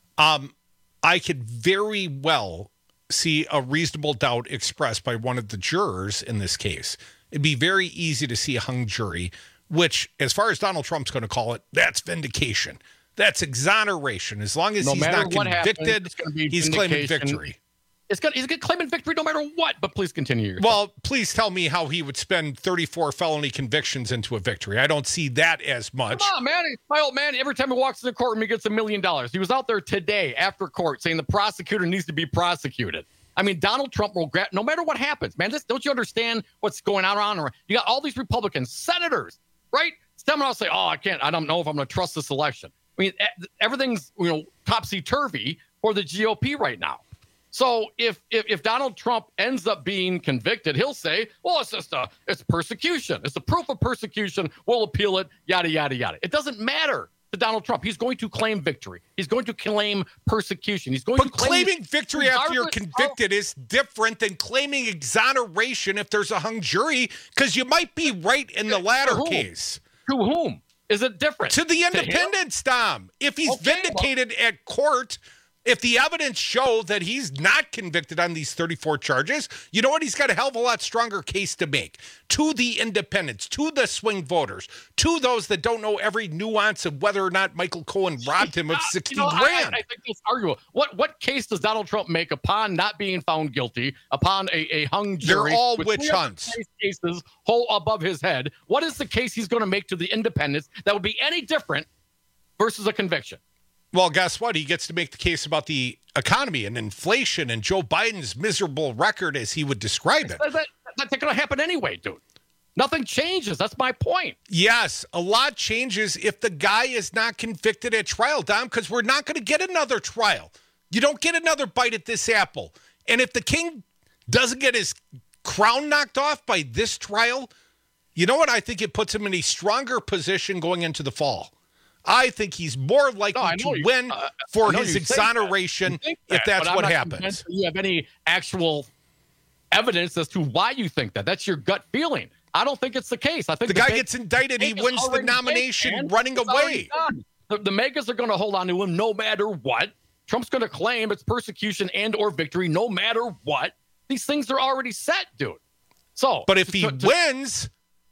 I could very well see a reasonable doubt expressed by one of the jurors in this case. It'd be very easy to see a hung jury, which, as far as Donald Trump's going to call it, that's vindication. That's exoneration. As long as he's not convicted, he's claiming victory. He's claiming victory no matter what, but please continue. Well, please tell me how he would spend 34 felony convictions into a victory. I don't see that as much. Come on, man. My old man, every time he walks in the courtroom, he gets $1 million. He was out there today after court saying the prosecutor needs to be prosecuted. Donald Trump will grab, no matter what happens, man. Don't you understand what's going on around? You got all these Republicans, senators, right? Coming out and say, I don't know if I'm going to trust this election. Everything's, topsy-turvy for the GOP right now. So if Donald Trump ends up being convicted, he'll say, well, it's persecution. It's a proof of persecution. We'll appeal it, yada, yada, yada. It doesn't matter to Donald Trump. He's going to claim victory. He's going to claim persecution. But claiming victory after you're convicted is different than claiming exoneration if there's a hung jury, because you might be right in the latter case. To whom? Is it different? To the independents, Dom. If he's vindicated at court, if the evidence show that he's not convicted on these 34 charges, you know what? He's got a hell of a lot stronger case to make to the independents, to the swing voters, to those that don't know every nuance of whether or not Michael Cohen robbed him of 60 grand. I think it's arguable. What case does Donald Trump make upon not being found guilty, upon a hung jury? They're all witch hunts. Cases whole above his head. What is the case he's going to make to the independents that would be any different versus a conviction? Well, guess what? He gets to make the case about the economy and inflation and Joe Biden's miserable record, as he would describe it. That's not going to happen anyway, dude. Nothing changes. That's my point. Yes, a lot changes if the guy is not convicted at trial, Dom, because we're not going to get another trial. You don't get another bite at this apple. And if the king doesn't get his crown knocked off by this trial, you know what? I think it puts him in a stronger position going into the fall. I think he's more likely to win for his exoneration if that's what happens. Do you have any actual evidence as to why you think that? That's your gut feeling. I don't think it's the case. I think the guy gets indicted. He wins the nomination running away. The megas are going to hold on to him no matter what. Trump's going to claim it's persecution and or victory no matter what. These things are already set, dude. So, but if he wins,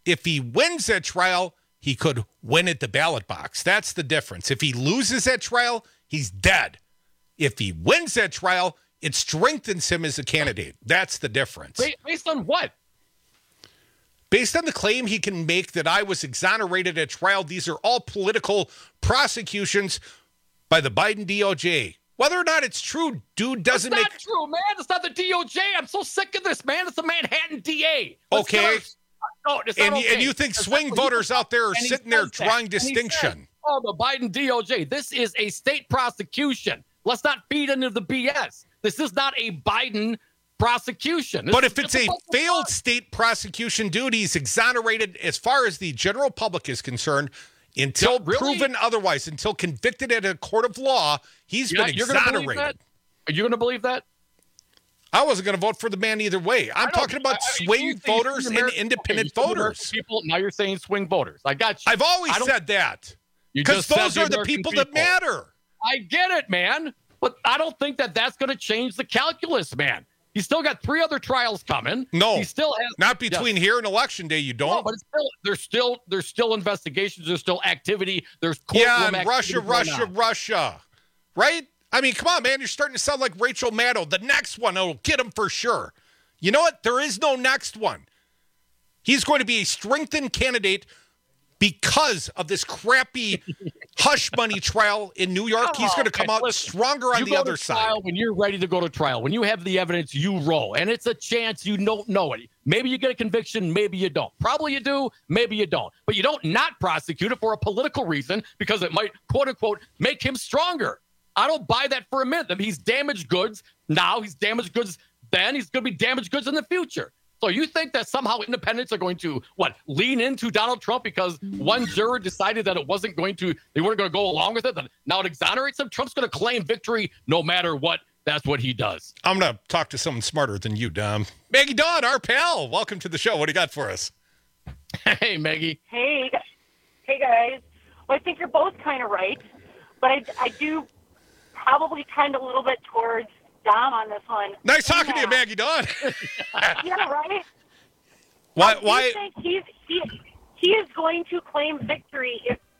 if he wins that trial, he could win at the ballot box. That's the difference. If he loses that trial, he's dead. If he wins that trial, it strengthens him as a candidate. That's the difference. Based on what? Based on the claim he can make that I was exonerated at trial, these are all political prosecutions by the Biden DOJ. Whether or not it's true, dude, doesn't make... It's not true, man. It's not the DOJ. I'm so sick of this, man. It's the Manhattan DA. Okay. And you think swing voters out there are sitting there drawing distinction. Oh, the Biden DOJ. This is a state prosecution. Let's not feed into the BS. This is not a Biden prosecution. But if it's a failed state prosecution, dude, he's exonerated as far as the general public is concerned. Until proven otherwise, until convicted at a court of law, he's been exonerated. Are you going to believe that? I wasn't going to vote for the man either way. I'm talking about swing voters and independent voters. Now you're saying swing voters. I got you. I've always said that. Because those are the people that matter. I get it, man. But I don't think that that's going to change the calculus, man. He's still got 3 other trials coming. No, he still has, not between here and Election Day. You don't. No, but it's still there's still investigations. There's still activity. There's courtroom activity. Russia, right? I mean, come on, man. You're starting to sound like Rachel Maddow. The next one will get him for sure. You know what? There is no next one. He's going to be a strengthened candidate because of this crappy hush money trial in New York. He's going to come out stronger on the other side. When you're ready to go to trial, when you have the evidence, you roll. And it's a chance you don't know it. Maybe you get a conviction, maybe you don't. Probably you do, maybe you don't. But you don't not prosecute it for a political reason because it might, quote unquote, make him stronger. I don't buy that for a minute. I mean, he's damaged goods now. He's damaged goods then. He's going to be damaged goods in the future. So you think that somehow independents are going to, lean into Donald Trump because one juror decided that they weren't going to go along with it? Then now it exonerates him? Trump's going to claim victory no matter what. That's what he does. I'm going to talk to someone smarter than you, Dom. Maggie Dawn, our pal. Welcome to the show. What do you got for us? Hey, Maggie. Hey, guys. Well, I think you're both kind of right, but I do probably tend a little bit towards Dom on this one. Nice talking to you, Maggie Dawn. Yeah, right? Why? I think he is going to claim victory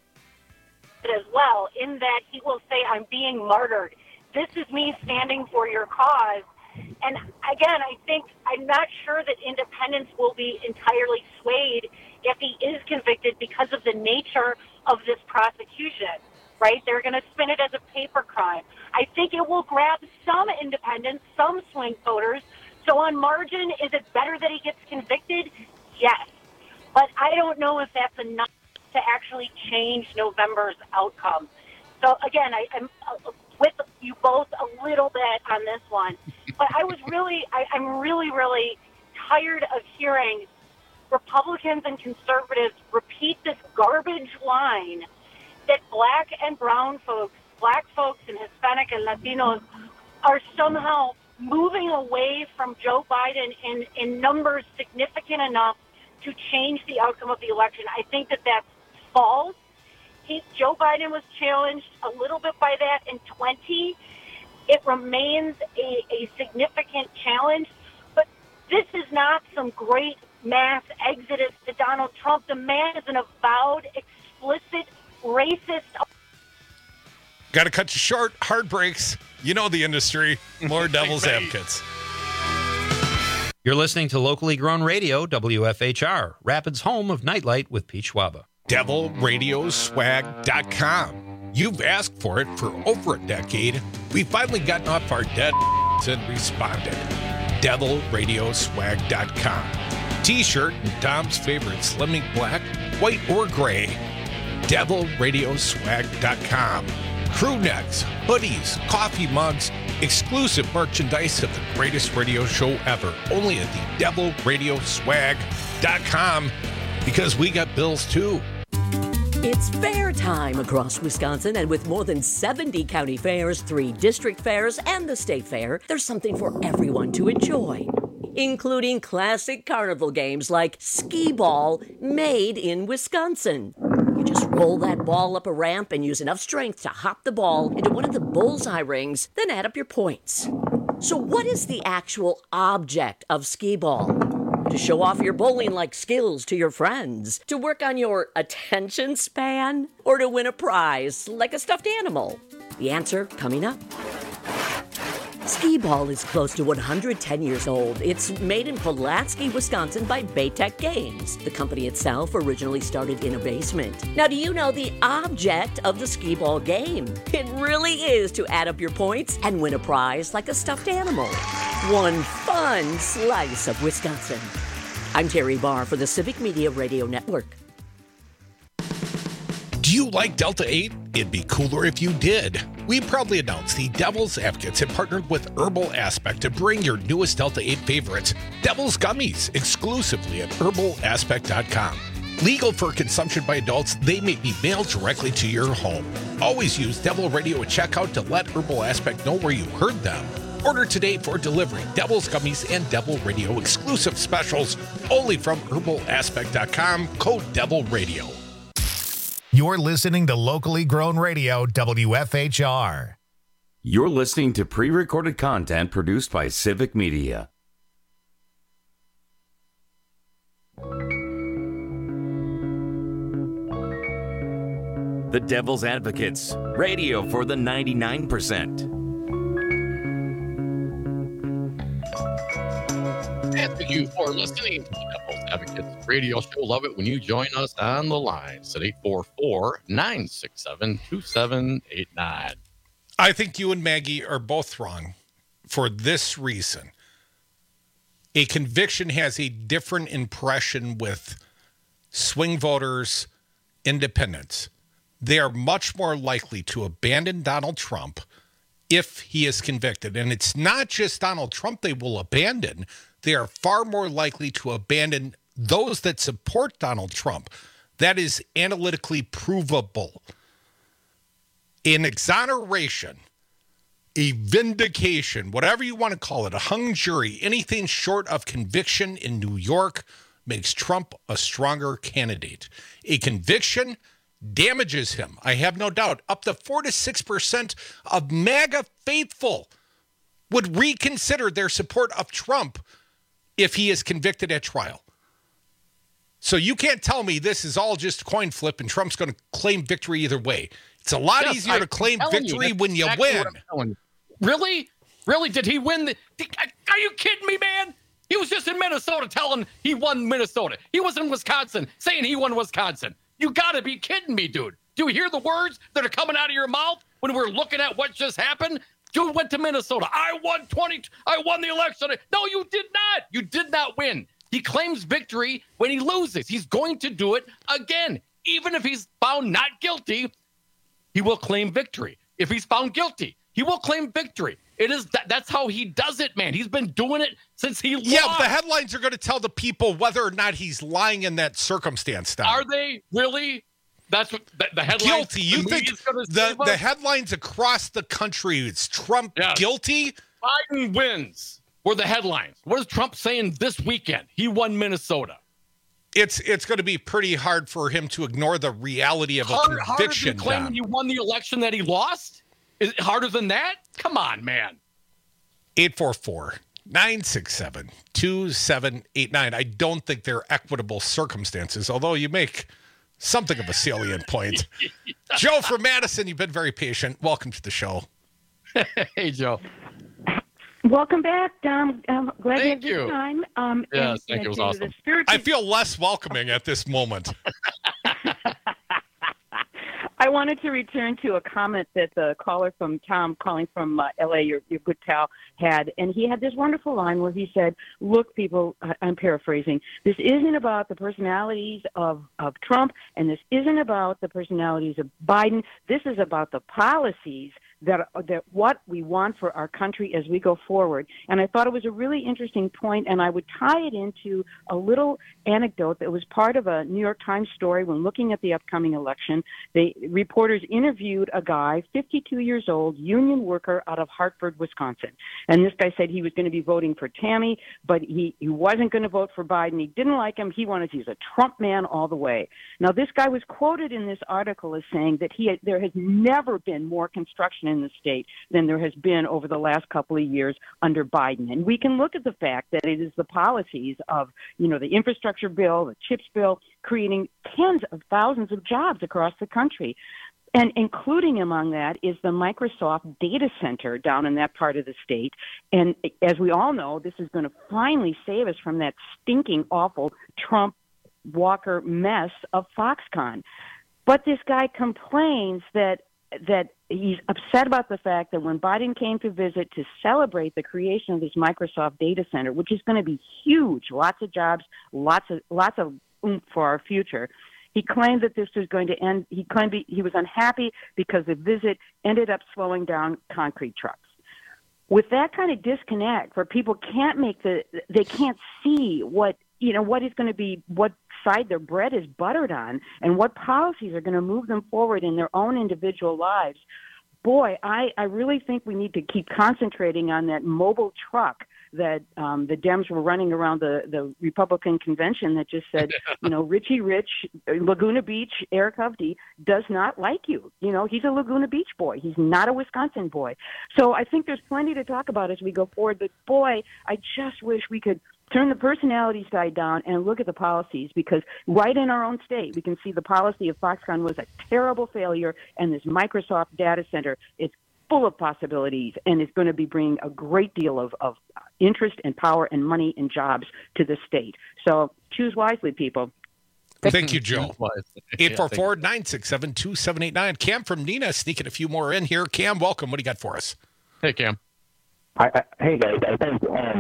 as well, in that he will say, I'm being martyred. This is me standing for your cause. And again, I'm not sure that independents will be entirely swayed if he is convicted because of the nature of this prosecution. Right? They're going to spin it as a paper crime. I think it will grab some independents, some swing voters. So on margin, is it better that he gets convicted? Yes. But I don't know if that's enough to actually change November's outcome. So again, I'm with you both a little bit on this one. But I'm really tired of hearing Republicans and conservatives repeat this garbage line that black and brown folks, black folks and Hispanic and Latinos are somehow moving away from Joe Biden in numbers significant enough to change the outcome of the election. I think that that's false. Joe Biden was challenged a little bit by that in 20. It remains a significant challenge, but this is not some great mass exodus to Donald Trump. The man is an avowed, explicit racist. Got to cut you short. Hard breaks. You know the industry. More devil's advocates. You're listening to locally grown radio, WFHR, Rapids' home of Nightlight with Pete Schwaba. DevilRadioswag.com. You've asked for it for over a decade. We've finally gotten off our dead and responded. DevilRadioswag.com. T-shirt and Dom's favorite Slimming Black, white or gray. DevilRadioswag.com. Crew necks, hoodies, coffee mugs, exclusive merchandise of the greatest radio show ever. Only at the DevilRadioswag.com, because we got bills too. It's fair time across Wisconsin, and with more than 70 county fairs, 3 district fairs, and the state fair, there's something for everyone to enjoy, including classic carnival games like skee ball, made in Wisconsin. You just roll that ball up a ramp and use enough strength to hop the ball into one of the bullseye rings, then add up your points. So what is the actual object of skee ball? To show off your bowling-like skills to your friends? To work on your attention span? Or to win a prize like a stuffed animal? The answer coming up. Skee-Ball is close to 110 years old. It's made in Pulaski, Wisconsin by Baytech Games. The company itself originally started in a basement. Now, do you know the object of the Skee-Ball game? It really is to add up your points and win a prize like a stuffed animal. One fun slice of Wisconsin. I'm Terry Barr for the Civic Media Radio Network. Do you like Delta 8? It'd be cooler if you did. We proudly announce the Devil's Advocates have partnered with Herbal Aspect to bring your newest Delta 8 favorites, Devil's Gummies, exclusively at herbalaspect.com. Legal for consumption by adults, they may be mailed directly to your home. Always use Devil Radio at checkout to let Herbal Aspect know where you heard them. Order today for delivery. Devil's Gummies and Devil Radio exclusive specials only from herbalaspect.com, code Devil Radio. You're listening to locally grown radio, WFHR. You're listening to pre-recorded content produced by Civic Media. The Devil's Advocates, radio for the 99%. And thank you for listening to the Devil's Advocates radio show. Love it when you join us on the lines at 844-967-2789. I think you and Maggie are both wrong for this reason. A conviction has a different impression with swing voters, independents. They are much more likely to abandon Donald Trump if he is convicted. And it's not just Donald Trump they will abandon. They are far more likely to abandon those that support Donald Trump. That is analytically provable. An exoneration, a vindication, whatever you want to call it, a hung jury, anything short of conviction in New York makes Trump a stronger candidate. A conviction damages him, I have no doubt. Up to 4 to 6% of MAGA faithful would reconsider their support of Trump if he is convicted at trial. So you can't tell me this is all just a coin flip and Trump's going to claim victory either way. It's a lot easier to claim victory when you win. Really? Really? Did he win? Are you kidding me, man? He was just in Minnesota telling he won Minnesota. He was in Wisconsin saying he won Wisconsin. You got to be kidding me, dude. Do you hear the words that are coming out of your mouth when we're looking at what just happened? Dude went to Minnesota. I won the election. No, you did not. You did not win. He claims victory when he loses. He's going to do it again. Even if he's found not guilty, he will claim victory. If he's found guilty, he will claim victory. That's how he does it, man. He's been doing it since he lost. Yeah, the headlines are going to tell the people whether or not he's lying in that circumstance. Don. Are they really? That's what the headlines. Guilty. You think the headlines across the country, it's Trump guilty? Biden wins were the headlines. What is Trump saying this weekend? He won Minnesota. It's going to be pretty hard for him to ignore the reality of a conviction. Harder than claiming he won the election that he lost? Is it harder than that? Come on, man. 844-967-2789. I don't think they're equitable circumstances, although you make something of a salient point. Joe from Madison, you've been very patient. Welcome to the show. Hey, Joe. Welcome back, Dom. I'm glad you had this time. Yes, thank you. It was awesome. I feel less welcoming at this moment. I wanted to return to a comment that the caller from Tom calling from L.A., your good pal, had. And he had this wonderful line where he said, look, people, I'm paraphrasing, this isn't about the personalities of Trump, and this isn't about the personalities of Biden. This is about the policies that what we want for our country as we go forward. And I thought it was a really interesting point, and I would tie it into a little anecdote that was part of a New York Times story when looking at the upcoming election. The reporters interviewed a guy, 52 years old, union worker out of Hartford, Wisconsin. And this guy said he was going to be voting for Tammy, but he wasn't going to vote for Biden. He didn't like him. He's a Trump man all the way. Now, this guy was quoted in this article as saying that there has never been more construction in the state than there has been over the last couple of years under Biden. And we can look at the fact that it is the policies of, the infrastructure bill, the CHIPS bill, creating tens of thousands of jobs across the country. And including among that is the Microsoft data center down in that part of the state. And as we all know, this is going to finally save us from that stinking, awful Trump-Walker mess of Foxconn. But this guy complains that he's upset about the fact that when Biden came to visit to celebrate the creation of this Microsoft data center, which is going to be huge, lots of jobs, lots of oomph for our future, he claimed that this was going to end. He claimed he was unhappy because the visit ended up slowing down concrete trucks. With that kind of disconnect, where people they can't see what is going to be, what side their bread is buttered on, and what policies are going to move them forward in their own individual lives. Boy, I really think we need to keep concentrating on that mobile truck that the Dems were running around the Republican convention that just said, Richie Rich, Laguna Beach, Eric Hovde does not like you. He's a Laguna Beach boy. He's not a Wisconsin boy. So I think there's plenty to talk about as we go forward. But, boy, I just wish we could turn the personality side down and look at the policies, because right in our own state, we can see the policy of Foxconn was a terrible failure, and this Microsoft data center is full of possibilities and is going to be bringing a great deal of interest and power and money and jobs to the state. So choose wisely, people. Thank you, Joe. 844-967-2789. Cam from Nina sneaking a few more in here. Cam, welcome. What do you got for us? Hey, Cam. Hey, guys. I think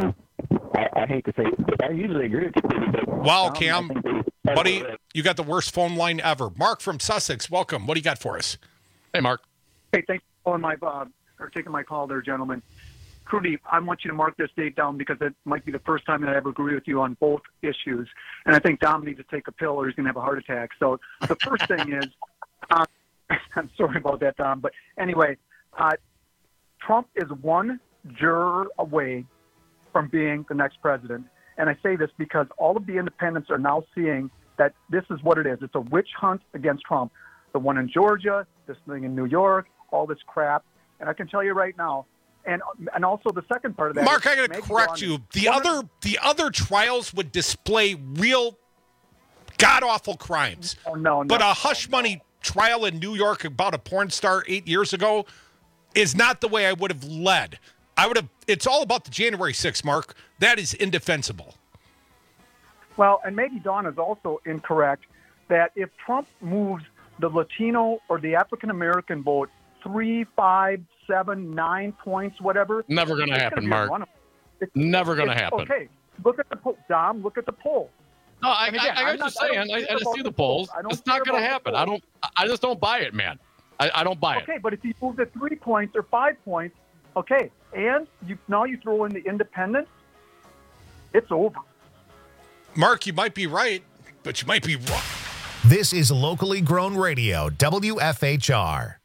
I hate to say it, but I usually agree with you. Wow, Cam. Buddy, you got the worst phone line ever. Mark from Sussex, welcome. What do you got for us? Hey, Mark. Hey, thanks for taking my call there, gentlemen. Crudy, I want you to mark this date down because it might be the first time that I ever agree with you on both issues. And I think Dom needs to take a pill or he's going to have a heart attack. So the first thing is, I'm sorry about that, Dom. But anyway, Trump is one juror away from being the next president. And I say this because all of the independents are now seeing that this is what it is. It's a witch hunt against Trump. The one in Georgia, this thing in New York, all this crap. And I can tell you right now, and also the second part of that. Mark, I got to correct you. The other trials would display real god-awful crimes. But a hush money trial in New York about a porn star 8 years ago is not the way I would have led. It's all about the January 6th, Mark. That is indefensible. Well, and maybe Dawn is also incorrect that if Trump moves the Latino or the African-American vote 3, 5, 7, 9 points, whatever. Never going to happen, Mark. Never going to happen. Okay, look at the poll. Dom, look at the poll. No, I just saying. I just see the polls. It's not going to happen. I just don't buy it, man. I don't buy it. Okay, but if you move to 3 points or 5 points, okay, and now you throw in the independents, it's over. Mark, you might be right, but you might be wrong. This is locally grown radio, WFHR.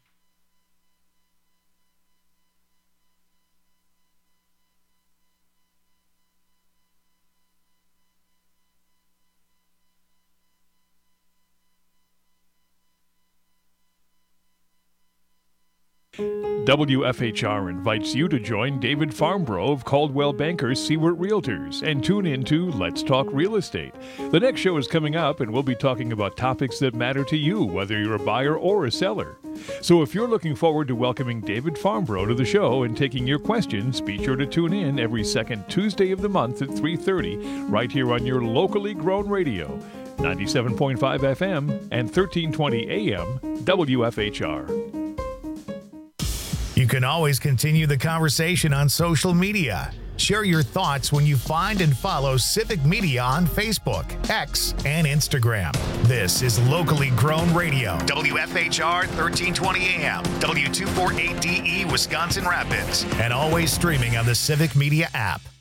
WFHR invites you to join David Farnborough of Caldwell Bankers Seward Realtors and tune into Let's Talk Real Estate. The next show is coming up, and we'll be talking about topics that matter to you, whether you're a buyer or a seller. So if you're looking forward to welcoming David Farnborough to the show and taking your questions, be sure to tune in every second Tuesday of the month at 3:30 right here on your locally grown radio, 97.5 FM and 1320 AM WFHR. You can always continue the conversation on social media. Share your thoughts when you find and follow Civic Media on Facebook, X, and Instagram. This is locally grown radio. WFHR 1320 AM, W248DE, Wisconsin Rapids, and always streaming on the Civic Media app.